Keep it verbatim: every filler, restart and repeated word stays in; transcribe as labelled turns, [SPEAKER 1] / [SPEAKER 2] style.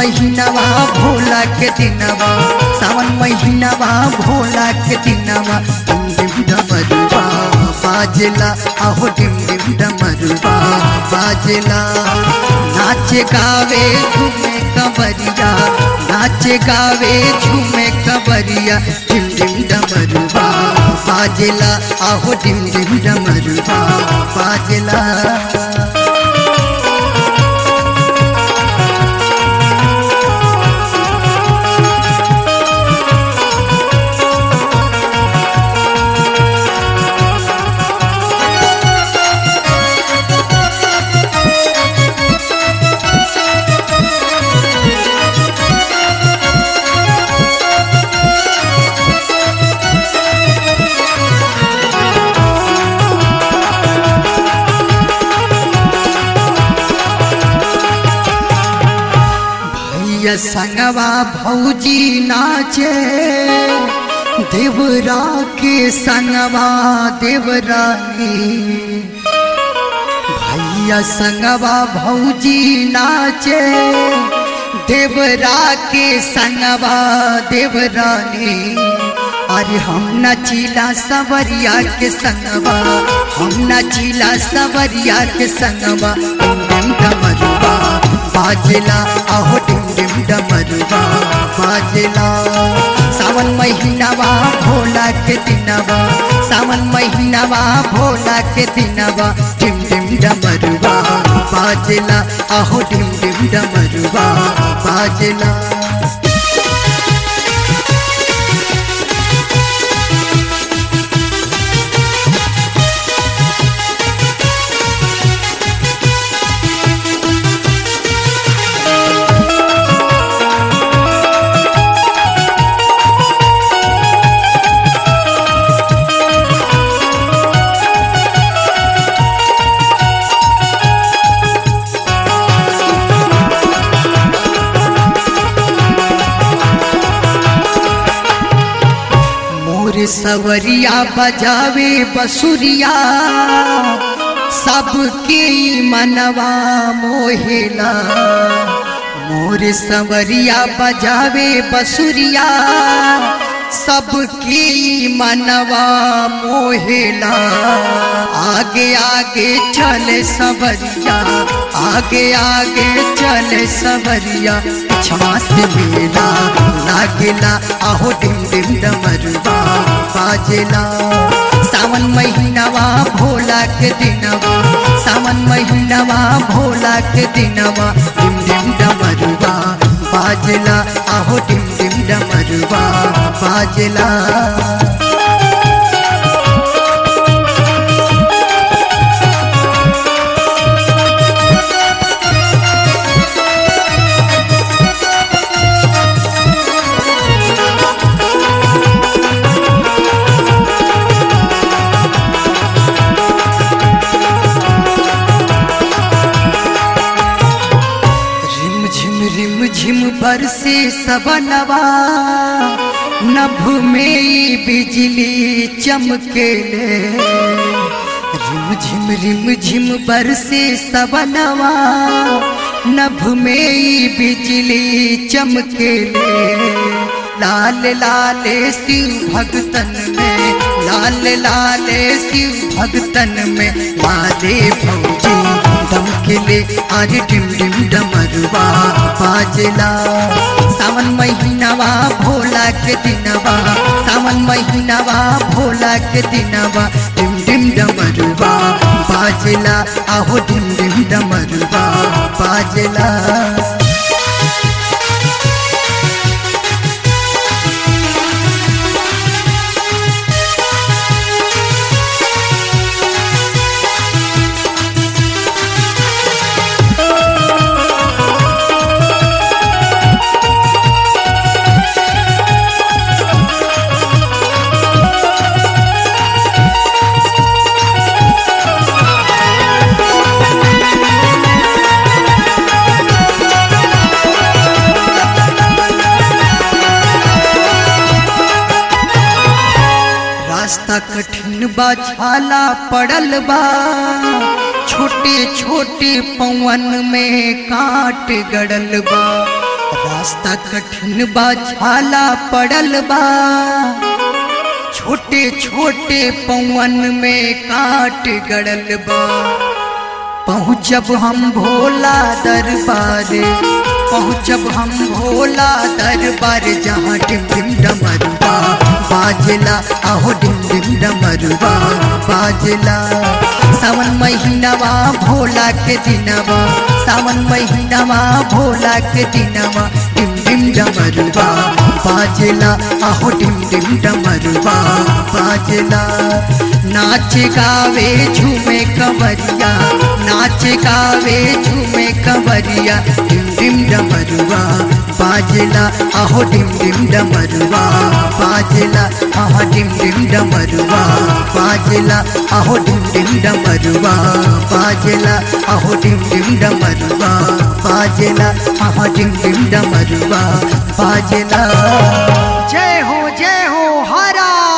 [SPEAKER 1] महीनावा भोला के दिनवा, सावन महीनावा भोला के दिनवा, डिम डिम डमरुआ बाजेला, आहो डिम डिम डमरुआ बाजेला। नाचे गावे झूमे कंवरिया, नाचे गावे झूमे कंवरिया, डिम डिम डमरुआ बाजेला, आहो डिम डिम डमरुआ बाजेला। संगवा भौजी नाचे, देवरा के संगवा देवरानी, भैया संगवा भौजी नाचे, देवरा के संगवा देवरानी। अरे हम नचीला सवरिया के संगवा, हम नचीला सवरिया के संगवा, डिम डिम डमरुआ बाजेला, आहो डिम डिम डमरुआ बाजेला। सावन महीनावा भोला के दिनवा, सावन महीनावा भोला के दिनवा, डिम डिम डमरुआ बाजेला, आहो डिम डिम डमरुआ बाजेला। सवरिया बजावे बसुरिया, सबके मनवा मोहेला। मोर सवरिया बजावे बसुरिया, सबके मनवा मोहेला। आगे आगे चले सवरिया, आगे आगे चले सवरिया, छमा से मेला लागेला, आहो डिम डिम डमरुआ बाजेला। सावन महीनावा भोला के दिनवा, सावन महीनावा भोला के दिनवा, डिम डिम डमरुआ बाजेला, आहो डिम डिम डमरुआ बाजेला। झिम बरसे सबनवा, नभ में बिजली चमकेले। रिम झिम रिम झिम बरसे सबनवा, नभ में बिजली चमकेले। लाल लाल शिव भगतन में, लाल लाल शिव भगतन में, लाले भौजी दमकेले, आज डिम डिम डमरुआ बाजेला। सावन महीनावा भोला के दिनवा, सावन महीनावा भोला के दिनवा, डिम डिम डमरुआ बाजेला, आहो डिम डिम डमरुआ बाजेला। रास्ता कठिन बा, छाला पड़ल बा, छोटे छोटे पवन में काट गड़ल बा। रास्ता कठिन बा छाला पड़ल बा, छोटे छोटे पवन में काट गड़ल बा। पहुँचब हम भोला दरबार, पहुँचब हम भोला दरबार, जहाँ डिम डिम डमरुआ बाजला, आहो डिम डिम डमरुआ बाजला। सावन महीनावा भोला के दिनवा, सावन महीनावा भोला के दिनवा, डिम डिम डमरुआ बाजला, आहो डिम डिम डमरुआ बाजला। नाच गावे झूमे कंवरिया, नाच गावे झूमे कंवरिया, डिम डिम डमरुआ बाजला, आहो डिम डिम डमरुआ बाजला, आहो डिम डिम डमरुआ बाजला, आहो डिम डिम डमरुआ बाजला, आहो डिम डिम डमरुआ बाजला, आहो डिम डिम डमरुआ बाजला। जय हो जय हो हरा